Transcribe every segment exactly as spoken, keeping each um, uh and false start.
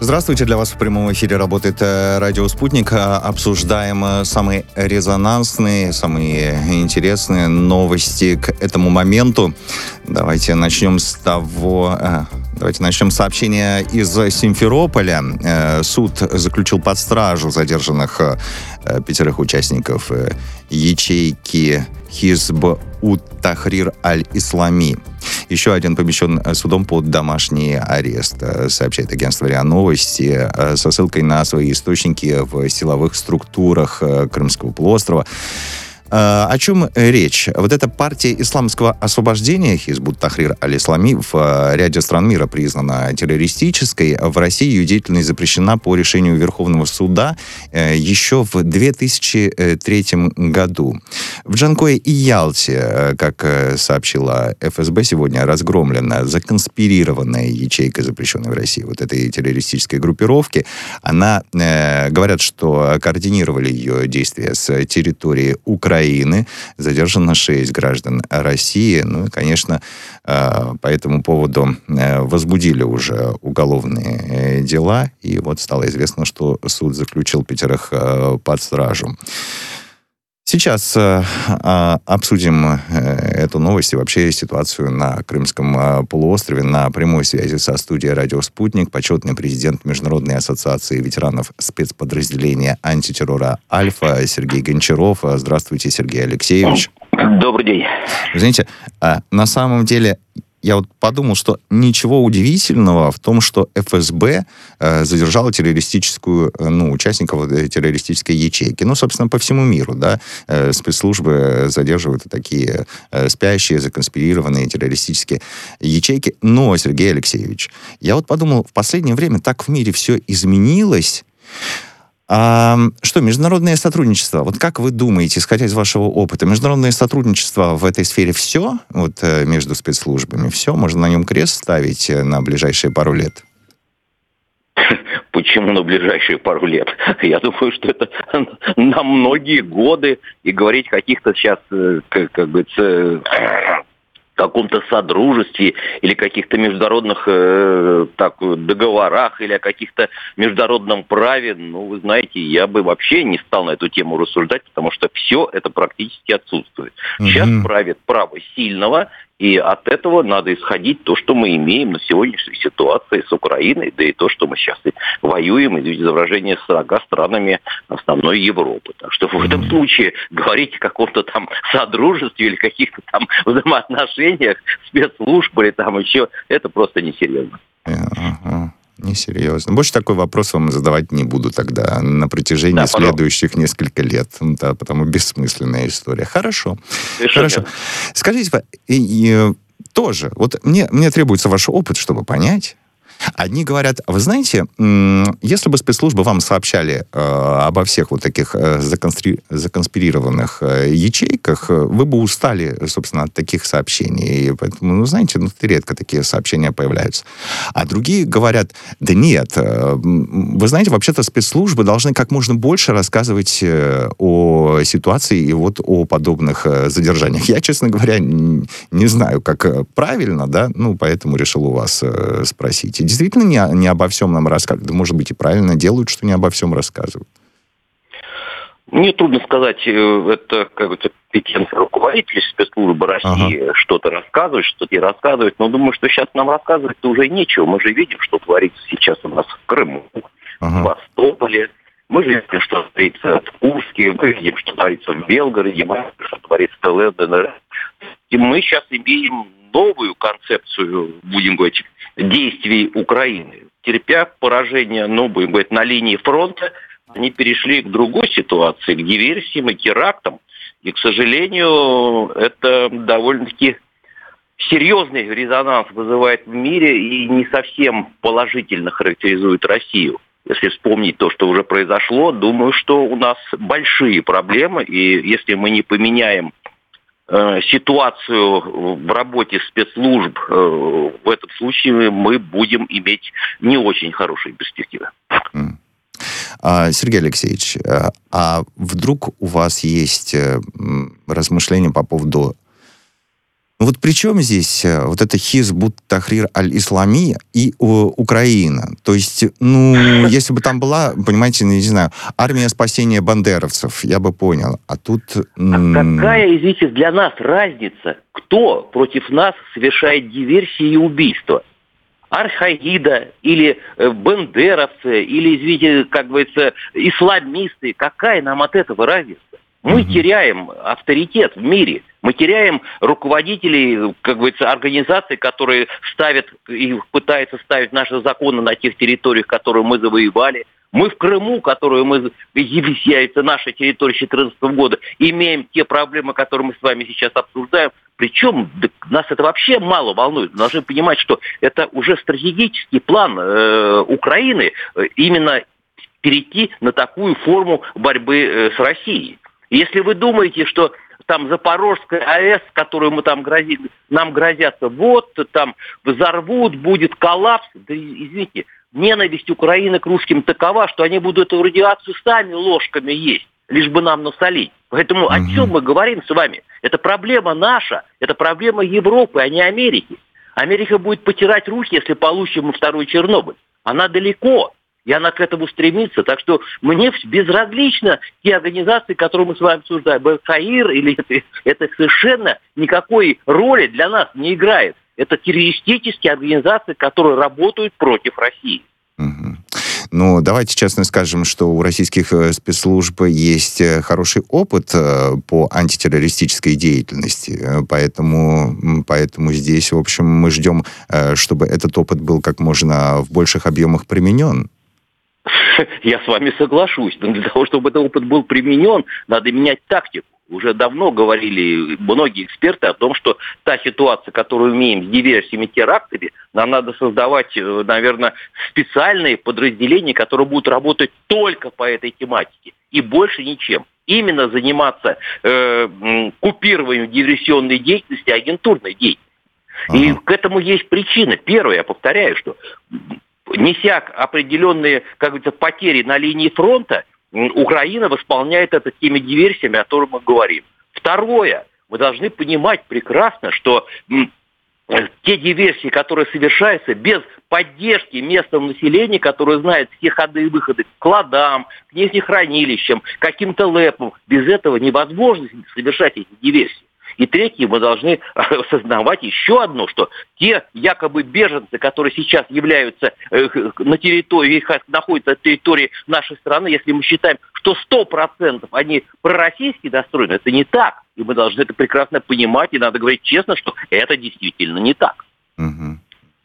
Здравствуйте, для вас в прямом эфире работает радио «Спутник». Обсуждаем самые резонансные, самые интересные новости к этому моменту. Давайте начнем с того... Давайте начнем с сообщения из Симферополя. Суд заключил под стражу задержанных пятерых участников ячейки Хизб ут-Тахрир аль-Ислами. Еще один помещен судом под домашний арест, сообщает агентство РИА Новости, со ссылкой на свои источники в силовых структурах Крымского полуострова. О чем речь? Вот эта партия исламского освобождения Хизб ут-Тахрир аль-Ислами в ряде стран мира признана террористической. В России ее деятельность запрещена по решению Верховного суда еще в две тысячи третьем году. В Джанкое и Ялте, как сообщила эф эс бэ сегодня, разгромлена законспирированная ячейка, запрещенная в России вот этой террористической группировки. Она, э, говорят, что координировали ее действия с территории Украины. Украины. Задержано шесть граждан России. Ну и, конечно, по этому поводу возбудили уже уголовные дела. И вот стало известно, что суд заключил пятерых под стражу. Сейчас э, обсудим э, эту новость и вообще ситуацию на Крымском э, полуострове. На прямой связи со студией «Радио Спутник» почетный президент Международной ассоциации ветеранов спецподразделения антитеррора «Альфа» Сергей Гончаров. Здравствуйте, Сергей Алексеевич. Добрый день. Вы знаете, э, на самом деле... Я вот подумал, что ничего удивительного в том, что эф эс бэ э, задержала террористическую, ну, участников террористической ячейки. Ну, собственно, по всему миру, да, э, спецслужбы задерживают такие э, спящие, законспирированные террористические ячейки. Но, Сергей Алексеевич, я вот подумал, в последнее время так в мире все изменилось. А, что, международное сотрудничество, вот как вы думаете, исходя из вашего опыта, международное сотрудничество в этой сфере все, вот между спецслужбами, все, можно на нем крест ставить на ближайшие пару лет? Почему на ближайшие пару лет? Я думаю, что это на многие годы, и говорить о каких-то сейчас, как, как говорится, каком-то содружестве или каких-то международных э, так, договорах или о каких-то международном праве, ну, вы знаете, я бы вообще не стал на эту тему рассуждать, потому что все это практически отсутствует. Mm-hmm. Сейчас правит право сильного, и от этого надо исходить то, что мы имеем на сегодняшней ситуации с Украиной, да и то, что мы сейчас и воюем, извините за выражение, с сорока странами основной Европы. Так что в этом случае говорить о каком-то там содружестве или каких-то там взаимоотношениях спецслужб или там еще, это просто несерьезно. Uh-huh. Несерьезно. Больше такой вопрос вам задавать не буду тогда на протяжении да, следующих пожалуйста. нескольких лет. Да, потому бессмысленная история. Хорошо. Совершенно. Хорошо. Скажите, и, и, тоже, вот мне, мне требуется ваш опыт, чтобы понять. Одни говорят, вы знаете, если бы спецслужбы вам сообщали э, обо всех вот таких э, законспи- законспирированных э, ячейках, вы бы устали, собственно, от таких сообщений. И поэтому, ну, знаете, ну, редко такие сообщения появляются. А другие говорят, да нет, э, вы знаете, вообще-то спецслужбы должны как можно больше рассказывать э, о ситуации и вот о подобных э, задержаниях. Я, честно говоря, не, не знаю, как правильно, да, ну, поэтому решил у вас э, спросить. Действительно не, не обо всем нам рассказывают. Может быть, и правильно делают, что не обо всем рассказывают. Мне трудно сказать, это как-то компетенция руководителей спецслужбы России ага. что-то рассказывать, что-то не рассказывать. Но думаю, что сейчас нам рассказывать-то уже нечего. Мы же видим, что творится сейчас у нас в Крыму, ага. в Востополе. Мы же видим, что творится в Курске. Мы видим, что творится в Белгороде. Мы видим, что творится в эл эн дэ эн эр. И мы сейчас имеем новую концепцию, будем говорить, действий Украины. Терпя поражение, ну, будем говорить, на линии фронта, они перешли к другой ситуации, к диверсиям и терактам. И, к сожалению, это довольно-таки серьезный резонанс вызывает в мире и не совсем положительно характеризует Россию. Если вспомнить то, что уже произошло, думаю, что у нас большие проблемы, и если мы не поменяем ситуацию в работе спецслужб, в этом случае мы будем иметь не очень хорошие перспективы. Сергей Алексеевич, а вдруг у вас есть размышления по поводу Вот при чем здесь вот это Хизбут Тахрир Аль-Ислами и о, Украина? То есть, ну, если бы там была, понимаете, не знаю, армия спасения бандеровцев, я бы понял. А тут... М- а какая, извините, для нас разница, кто против нас совершает диверсии и убийства? Аль-Каида или э, бандеровцы, или, извините, как говорится, исламисты. Какая нам от этого разница? Мы mm-hmm. теряем авторитет в мире. Мы теряем руководителей, как говорится, организаций, которые ставят и пытаются ставить наши законы на тех территориях, которые мы завоевали. Мы в Крыму, которую мы, является наша территория с две тысячи четырнадцатого года, имеем те проблемы, которые мы с вами сейчас обсуждаем. Причем да, нас это вообще мало волнует. Мы должны понимать, что это уже стратегический план э, Украины э, именно перейти на такую форму борьбы э, с Россией. Если вы думаете, что там Запорожская АЭС, которую мы там грозим, нам грозятся, вот там взорвут, будет коллапс, да извините, ненависть Украины к русским такова, что они будут эту радиацию сами ложками есть, лишь бы нам насолить. Поэтому угу. о чем мы говорим с вами? Это проблема наша, это проблема Европы, а не Америки. Америка будет потирать руки, если получим второй Чернобыль. Она далеко, и она к этому стремится. Так что мне безразлично те организации, которые мы с вами обсуждаем. Каир или это, это совершенно никакой роли для нас не играет. Это террористические организации, которые работают против России. Угу. Ну, давайте честно скажем, что у российских спецслужб есть хороший опыт по антитеррористической деятельности, поэтому, поэтому здесь, в общем, мы ждем, чтобы этот опыт был как можно в больших объемах применен. Я с вами соглашусь. Но для того, чтобы этот опыт был применен, надо менять тактику. Уже давно говорили многие эксперты о том, что та ситуация, которую имеем с диверсиями, терактами, нам надо создавать, наверное, специальные подразделения, которые будут работать только по этой тематике и больше ничем. Именно заниматься э, купированием диверсионной деятельности, агентурной деятельности. Ага. И к этому есть причина. Первое, я повторяю, что неся определенные, как говорится, потери на линии фронта, Украина восполняет это теми диверсиями, о которых мы говорим. Второе, мы должны понимать прекрасно, что м, те диверсии, которые совершаются без поддержки местного населения, которое знает все ходы и выходы к складам, к нефтехранилищам, к каким-то лэпам, без этого невозможно совершать эти диверсии. И третье, мы должны осознавать еще одно, что те якобы беженцы, которые сейчас являются э, на территории, находятся на территории нашей страны, если мы считаем, что сто процентов они пророссийски настроены, это не так. И мы должны это прекрасно понимать, и надо говорить честно, что это действительно не так. Угу.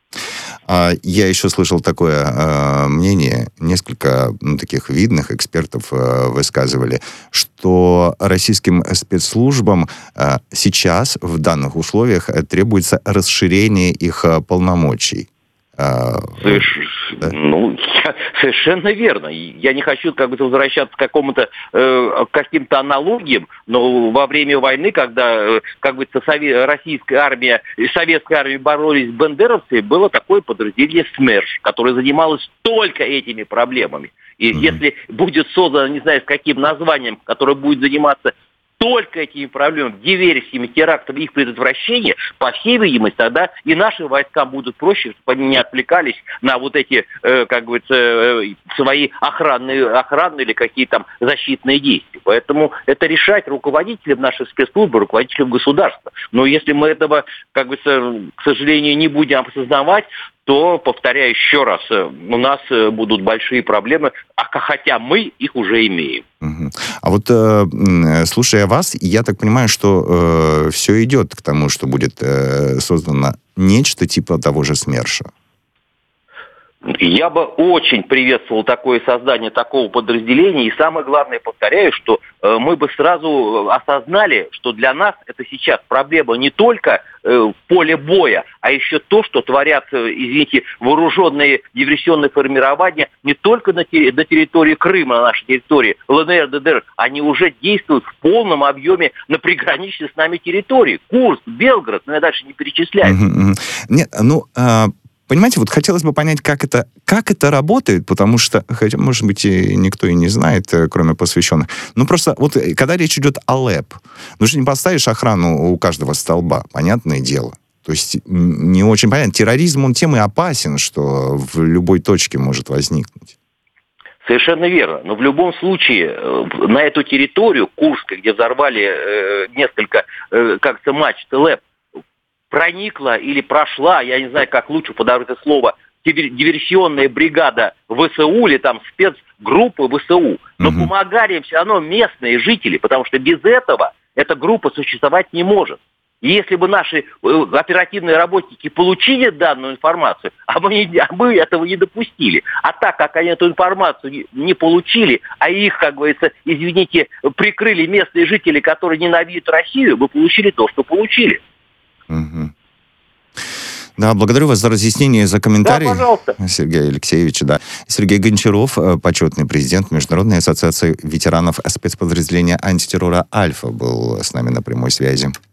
Я еще слышал такое э, мнение, несколько ну, таких видных экспертов э, высказывали, что российским спецслужбам э, сейчас в данных условиях требуется расширение их полномочий. Соверш... Да? Ну, я... совершенно верно. Я не хочу как бы возвращаться к какому-то э, каким-то аналогиям, но во время войны, когда э, как бы сове... российская армия и советская армия боролись с бандеровцами, было такое подразделение СМЕРШ, которое занималось только этими проблемами. И mm-hmm. если будет создано, не знаю, с каким названием, которое будет заниматься только этими проблемами, диверсиями, терактами, их предотвращения, по всей видимости, тогда и нашим войскам будут проще, чтобы они не отвлекались на вот эти, э, как говорится, э, свои охранные, охранные или какие-то там защитные действия. Поэтому это решать руководителям нашей спецслужбы, руководителям государства. Но если мы этого, как говорится, к сожалению, не будем осознавать, то, повторяю еще раз, у нас будут большие проблемы, а хотя мы их уже имеем. Угу. А вот, э, слушая вас, я так понимаю, что э, все идет к тому, что будет э, создано нечто типа того же СМЕРШа. Я бы очень приветствовал такое создание такого подразделения. И самое главное, повторяю, что э, мы бы сразу осознали, что для нас это сейчас проблема не только э, в поле боя, а еще то, что творят, э, извините, вооруженные диверсионные формирования не только на, терри- на территории Крыма, на нашей территории, ЛНР, ДДР. Они уже действуют в полном объеме на приграничной с нами территории. Курск, Белгород, ну я дальше не перечисляю. Mm-hmm. Нет, ну... А... понимаете, вот хотелось бы понять, как это, как это работает, потому что, хотя, может быть, и никто и не знает, кроме посвященных. Ну, просто вот, когда речь идет о ЛЭП, ну, же не поставишь охрану у каждого столба, понятное дело. То есть не очень понятно. Терроризм, он тем и опасен, что в любой точке может возникнуть. Совершенно верно. Но в любом случае на эту территорию Курска, где взорвали э, несколько, э, как-то мачт ЛЭП, проникла или прошла, я не знаю, как лучше подобрать это слово, диверсионная бригада ВСУ или там спецгруппа ВСУ. Но угу. помогали им все равно местные жители, потому что без этого эта группа существовать не может. И если бы наши оперативные работники получили данную информацию, а мы, не, а мы этого не допустили. А так как они эту информацию не, не получили, а их, как говорится, извините, прикрыли местные жители, которые ненавидят Россию, мы получили то, что получили. Угу. Да, благодарю вас за разъяснение, за комментарий. Да, пожалуйста. Сергей Алексеевич, да. Сергей Гончаров, почетный президент Международной ассоциации ветеранов спецподразделения антитеррора «Альфа», был с нами на прямой связи.